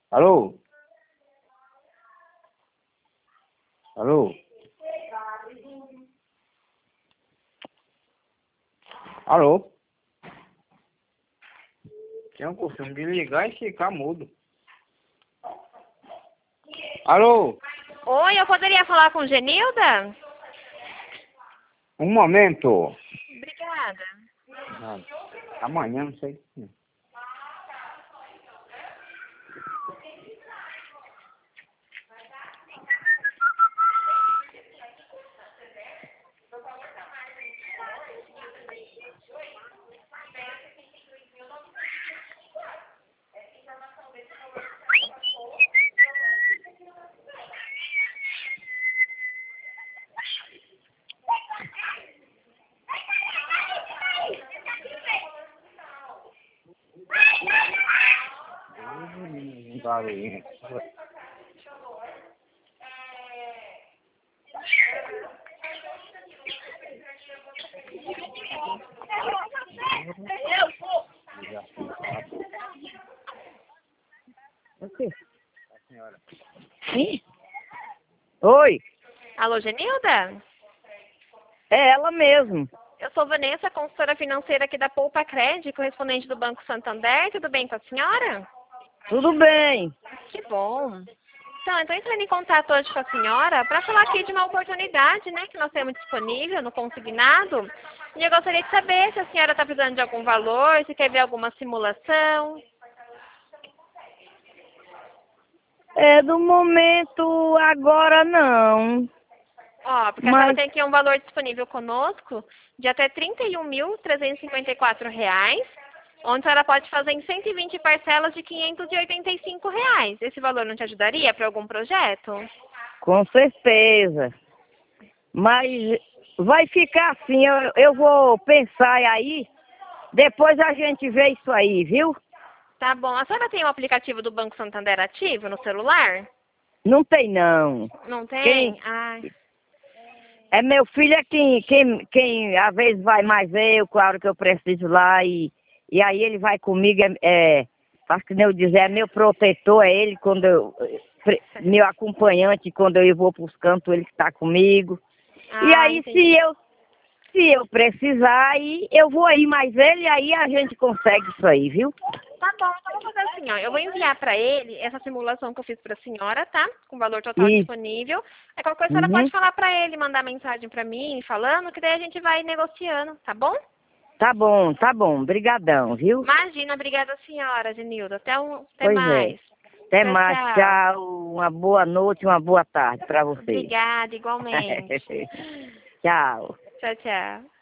Alô? Alô? Alô? Tem um costume de ligar e ficar mudo. Alô? Oi, eu poderia falar com Genilda? Um momento. Obrigada. Ah, amanhã, não sei. Barulhinho. O quê? A senhora. Sim? Oi, Alô, Genilda? é ela mesmo. Eu sou Vanessa, consultora financeira aqui da Poupa Cred, correspondente do Banco Santander. Tudo bem com a senhora? Tudo bem. Que bom. Então, eu estou entrando em contato hoje com a senhora para falar aqui de uma oportunidade, né, que nós temos disponível no consignado. E eu gostaria de saber se a senhora está precisando de algum valor, se quer ver alguma simulação. É do momento agora não. Ó, porque a senhora Mas tem aqui um valor disponível conosco de até R$ 31.354, onde a senhora pode fazer em 120 parcelas de R$ 585. Esse valor não te ajudaria para algum projeto? com certeza. Mas vai ficar assim, eu vou pensar aí, depois a gente vê isso aí, viu? Tá bom. A senhora tem o aplicativo do Banco Santander ativo no celular? Não tem não. Não Quem tem? Ai. é meu filho é quem às vezes vai mais eu, claro que eu preciso lá e aí ele vai comigo, faz que nem eu dizer, é meu protetor, é ele quando meu acompanhante quando eu vou para os cantos, ele que está comigo. E Ah, aí entendi. se eu precisar, aí eu vou aí mais ele, aí a gente consegue isso aí, viu? Tá bom, então eu vou fazer assim, ó. Eu vou enviar para ele essa simulação que eu fiz para a senhora, tá? Com valor total E, disponível. Aí qualquer coisa a senhora uhum, pode falar para ele, mandar mensagem para mim, falando, que daí a gente vai negociando, tá bom? tá bom, brigadão, viu? Imagina, obrigada senhora, Genilda. Até Pois é. mais. Até Tchau, mais, tchau. tchau, uma boa noite, uma boa tarde para você. Obrigada, igualmente. Tchau. Tchau, tchau.